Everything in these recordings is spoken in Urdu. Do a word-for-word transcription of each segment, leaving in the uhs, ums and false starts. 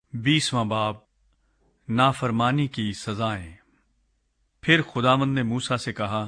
بیسواں باب نافرمانی کی سزائیں۔ پھر خداوند نے موسیٰ سے کہا،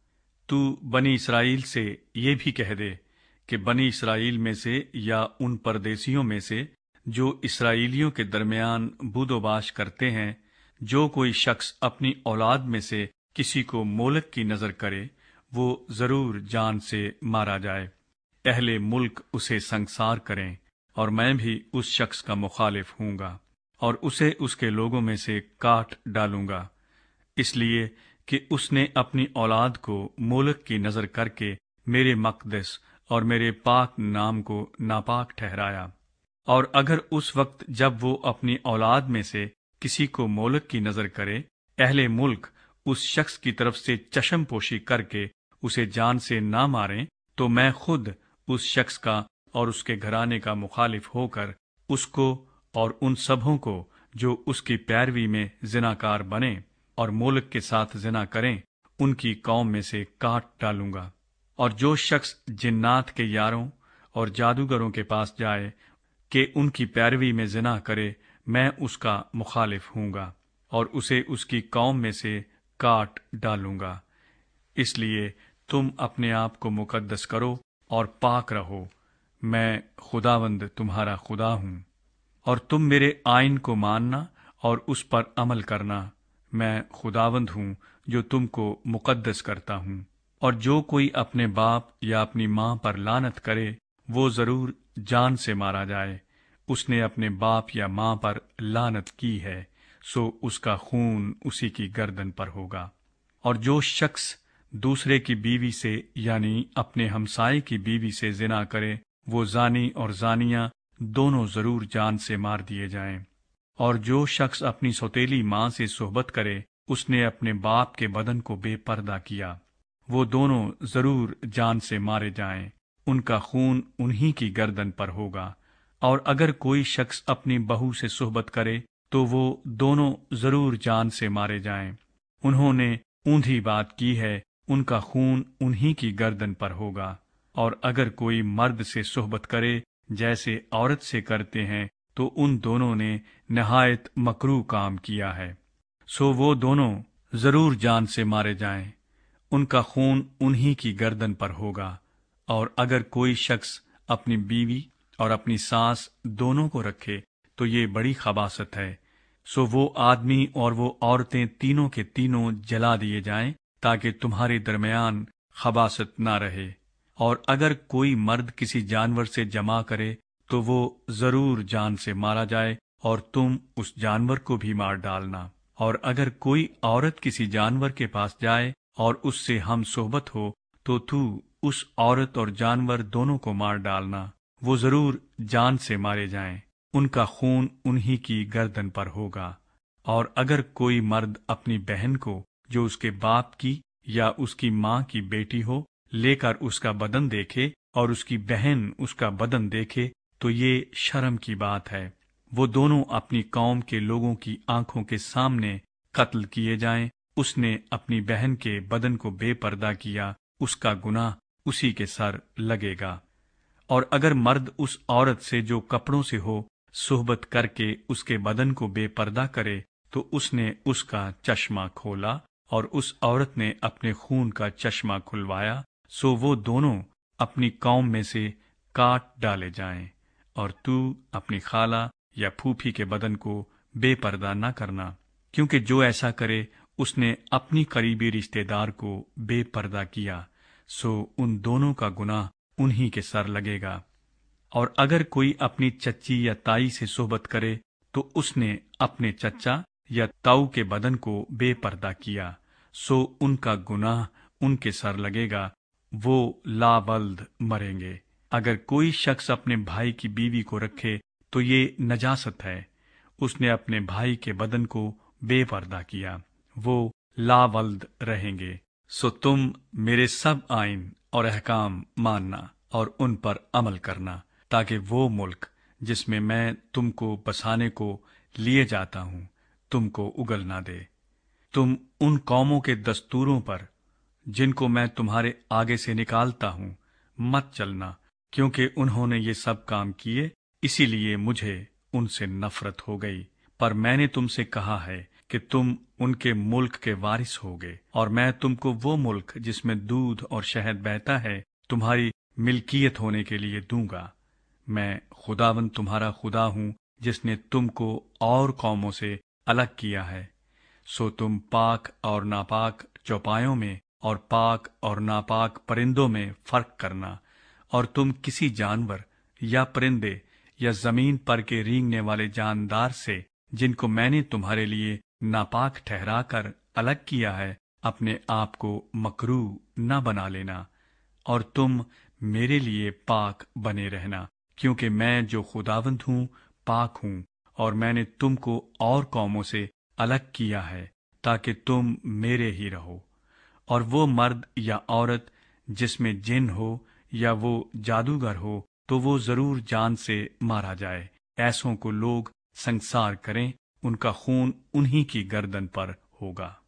تو بنی اسرائیل سے یہ بھی کہہ دے کہ بنی اسرائیل میں سے یا ان پردیسیوں میں سے جو اسرائیلیوں کے درمیان بود و باش کرتے ہیں، جو کوئی شخص اپنی اولاد میں سے کسی کو مولک کی نظر کرے، وہ ضرور جان سے مارا جائے۔ اہل ملک اسے سنگسار کریں، اور میں بھی اس شخص کا مخالف ہوں گا، اور اسے اس کے لوگوں میں سے کاٹ ڈالوں گا، اس لیے کہ اس نے اپنی اولاد کو مولک کی نظر کر کے میرے مقدس اور میرے پاک نام کو ناپاک ٹھہرایا۔ اور اگر اس وقت جب وہ اپنی اولاد میں سے کسی کو مولک کی نظر کرے، اہل ملک اس شخص کی طرف سے چشم پوشی کر کے اسے جان سے نہ ماریں، تو میں خود اس شخص کا اور اس کے گھرانے کا مخالف ہو کر اس کو اور ان سبھوں کو جو اس کی پیروی میں زناکار بنیں اور مولک کے ساتھ زنا کریں، ان کی قوم میں سے کاٹ ڈالوں گا۔ اور جو شخص جنات کے یاروں اور جادوگروں کے پاس جائے کہ ان کی پیروی میں زنا کرے، میں اس کا مخالف ہوں گا اور اسے اس کی قوم میں سے کاٹ ڈالوں گا۔ اس لیے تم اپنے آپ کو مقدس کرو اور پاک رہو، میں خداوند تمہارا خدا ہوں۔ اور تم میرے آئین کو ماننا اور اس پر عمل کرنا، میں خداوند ہوں جو تم کو مقدس کرتا ہوں۔ اور جو کوئی اپنے باپ یا اپنی ماں پر لعنت کرے، وہ ضرور جان سے مارا جائے۔ اس نے اپنے باپ یا ماں پر لعنت کی ہے، سو اس کا خون اسی کی گردن پر ہوگا۔ اور جو شخص دوسرے کی بیوی سے یعنی اپنے ہمسائے کی بیوی سے زنا کرے، وہ زانی اور زانیہ دونوں ضرور جان سے مار دیے جائیں۔ اور جو شخص اپنی سوتیلی ماں سے صحبت کرے، اس نے اپنے باپ کے بدن کو بے پردہ کیا، وہ دونوں ضرور جان سے مارے جائیں، ان کا خون انہی کی گردن پر ہوگا۔ اور اگر کوئی شخص اپنی بہو سے صحبت کرے تو وہ دونوں ضرور جان سے مارے جائیں، انہوں نے اوندھی بات کی ہے، ان کا خون انہی کی گردن پر ہوگا۔ اور اگر کوئی مرد سے صحبت کرے جیسے عورت سے کرتے ہیں، تو ان دونوں نے نہایت مکروہ کام کیا ہے، سو وہ دونوں ضرور جان سے مارے جائیں، ان کا خون انہی کی گردن پر ہوگا۔ اور اگر کوئی شخص اپنی بیوی اور اپنی ساس دونوں کو رکھے تو یہ بڑی خباثت ہے، سو وہ آدمی اور وہ عورتیں تینوں کے تینوں جلا دیے جائیں، تاکہ تمہارے درمیان خباثت نہ رہے۔ اور اگر کوئی مرد کسی جانور سے جمع کرے تو وہ ضرور جان سے مارا جائے، اور تم اس جانور کو بھی مار ڈالنا۔ اور اگر کوئی عورت کسی جانور کے پاس جائے اور اس سے ہم صحبت ہو، تو تو اس عورت اور جانور دونوں کو مار ڈالنا، وہ ضرور جان سے مارے جائیں، ان کا خون انہی کی گردن پر ہوگا۔ اور اگر کوئی مرد اپنی بہن کو جو اس کے باپ کی یا اس کی ماں کی بیٹی ہو لے کر اس کا بدن دیکھے، اور اس کی بہن اس کا بدن دیکھے، تو یہ شرم کی بات ہے، وہ دونوں اپنی قوم کے لوگوں کی آنکھوں کے سامنے قتل کیے جائیں۔ اس نے اپنی بہن کے بدن کو بے پردہ کیا، اس کا گناہ اسی کے سر لگے گا۔ اور اگر مرد اس عورت سے جو کپڑوں سے ہو صحبت کر کے اس کے بدن کو بے پردہ کرے، تو اس نے اس کا چشمہ کھولا اور اس عورت نے اپنے خون کا چشمہ کھلوایا، سو وہ دونوں اپنی قوم میں سے کاٹ ڈالے جائیں۔ اور تو اپنی خالہ یا پھوپھی کے بدن کو بے پردہ نہ کرنا، کیونکہ جو ایسا کرے اس نے اپنی قریبی رشتہ دار کو بے پردہ کیا، سو ان دونوں کا گناہ انہی کے سر لگے گا۔ اور اگر کوئی اپنی چچی یا تائی سے صحبت کرے تو اس نے اپنے چچا یا تاؤ کے بدن کو بے پردہ کیا، سو ان کا گناہ ان کے سر لگے گا، وہ لا ولد مریں گے۔ اگر کوئی شخص اپنے بھائی کی بیوی کو رکھے تو یہ نجاست ہے، اس نے اپنے بھائی کے بدن کو بے پردہ کیا، وہ لا ولد رہیں گے۔ سو تم میرے سب آئین اور احکام ماننا اور ان پر عمل کرنا، تاکہ وہ ملک جس میں میں تم کو بسانے کو لیے جاتا ہوں تم کو اگل نہ دے۔ تم ان قوموں کے دستوروں پر جن کو میں تمہارے آگے سے نکالتا ہوں مت چلنا، کیونکہ انہوں نے یہ سب کام کیے، اسی لیے مجھے ان سے نفرت ہو گئی، پر میں نے تم سے کہا ہے کہ تم ان کے ملک کے وارث ہوگے، اور میں تم کو وہ ملک جس میں دودھ اور شہد بہتا ہے تمہاری ملکیت ہونے کے لیے دوں گا۔ میں خداوند تمہارا خدا ہوں جس نے تم کو اور قوموں سے الگ کیا ہے۔ سو تم پاک اور ناپاک چوپایوں میں اور پاک اور ناپاک پرندوں میں فرق کرنا، اور تم کسی جانور یا پرندے یا زمین پر کے رینگنے والے جاندار سے جن کو میں نے تمہارے لیے ناپاک ٹھہرا کر الگ کیا ہے اپنے آپ کو مکروہ نہ بنا لینا، اور تم میرے لیے پاک بنے رہنا، کیونکہ میں جو خداوند ہوں پاک ہوں، اور میں نے تم کو اور قوموں سے الگ کیا ہے تاکہ تم میرے ہی رہو۔ اور وہ مرد یا عورت جس میں جن ہو یا وہ جادوگر ہو تو وہ ضرور جان سے مارا جائے۔ ایسوں کو لوگ سنسار کریں، ان کا خون انہی کی گردن پر ہوگا۔